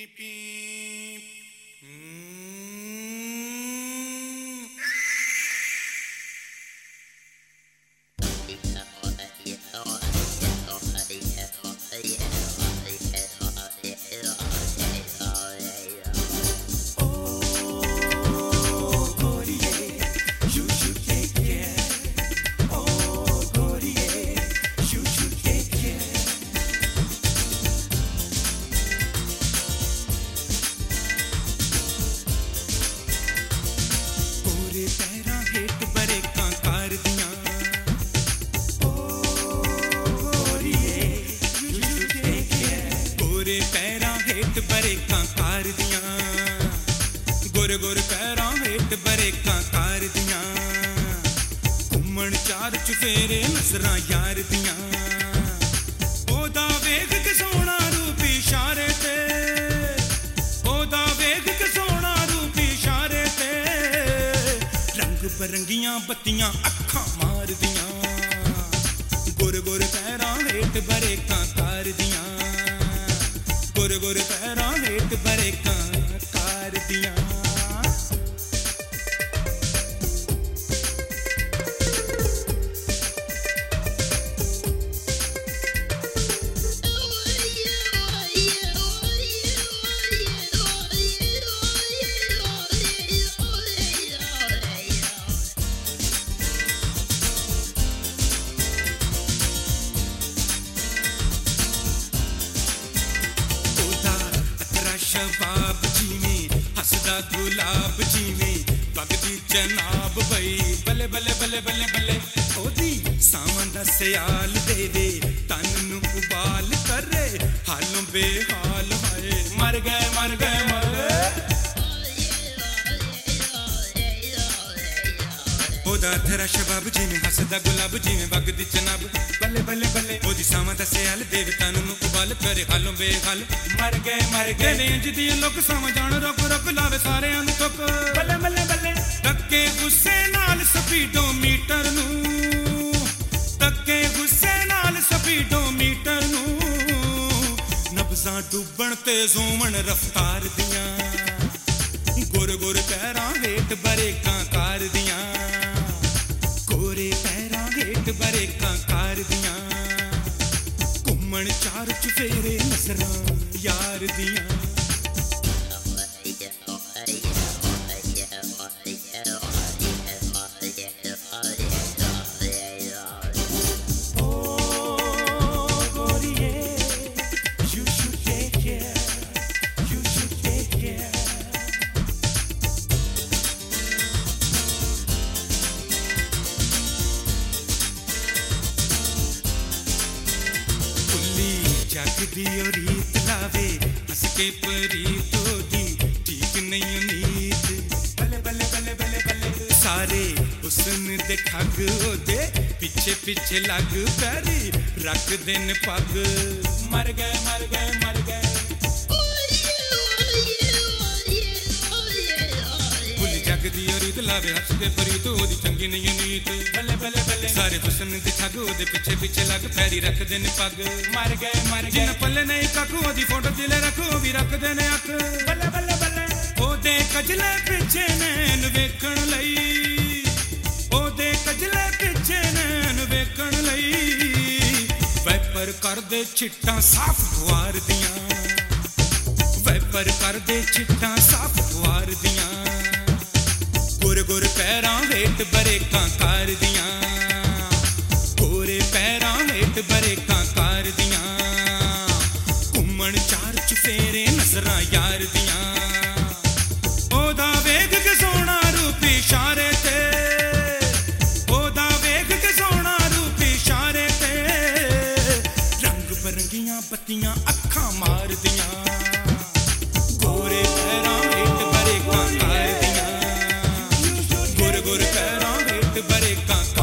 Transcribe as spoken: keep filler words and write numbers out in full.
beep beep. Mm. पैरां हेठ बरेकां car दियां ओ गोरिए गोरे पैरां हेठ बरेकां कार दियां गोरे गोरे पैरां हेठ बरेकां कार दियां घुम्मण चार चुफेरे नजरां यार दियां ओदा वेख के सोहना रूप इशारे ते ओदा वेख के सोहना रूप इशारे ते बरंगियां बत्तियां अखां मार दियां गोरे गोरे पैरां हेठ बरेकां कार दियां गोरे गोरे पैरां हेठ बरेकां कार दियां शबाब जीवे हसदा गुलाब जीवे भगदी जनाब भई बल्ले बल्ले बल्ले बल्ले बल्ले ओदी सावां दा सियाल देवे तन नू उबाल करे हालों बेहाल हाए मर गए मर गए मर गए ओदा तेरा शबाब जीवे हसदा गुलाब जीवे भगदी जनाब बल्ले बल्ले बल्ले ओदी सावां दा सियाल देवे तन नू उबाल करे हालों बेहाल मर गए मर गए रेंज दी लोक समझ जान रोक रोक लावे सारे अन तक बल्ले बल्ले बल्ले टक्के गुस्से नाल स्पीडोमीटर नू टक्के गुस्से नाल स्पीडोमीटर नू नब्ज़ां डुबण ते ज़ोमण रफ्तार दियां गोरे गोरे पैरां हेठ बरेकां कार दियां गोरे पैरां हेठ बरेकां कार दियां घुम्मण चार चुफेरे नजरां यार दियां जगदी और रीत लावे हंस के परीत होदी ठीक नहीं नीत बल्ले बल्ले बल्ले बल्ले बल्ले सारे हुस्न दे ठग होदे पीछे पीछे लग पैरी रख दिन पग मर गए मर गए मर गए भुल जगदी और रीत लावे हंस के परीत होदी चंगी नहीं नीत बल्ले बल्ले बल्ले सारे हुस्न दे ठग होदे पीछे पीछे लग पैरी रख दिन पग मर गए मर गए पल्ले नहीं काकू ओदी फोटो दिले रखो भी रख देने अख बल्ले बल्ले बल्ले ओदे कजले पिछे नैन वेखण लई ओदे कजले पिछे नैन वेखण लई वैपर कर दे चिट्टां साफ गुआर दियां वैपर कर दे चिट्टां साफ गुआर दियां गोरे गोरे पैरां हेठ बरेकां कार दियां गोरे पैरां हेठ बरेकां कार दियां घुम्मण चार चुफेरे नजरां यार दियां ओदा वेख के सोहना रूप इशारे ते ओदा वेख के सोहना रूप इशारे ते रंग बरंगियां बत्तियां अखां मार दियां गोरे पैरां हेठ बरेकां कार दियां गोरे गोरे पैरां हेठ बरेकां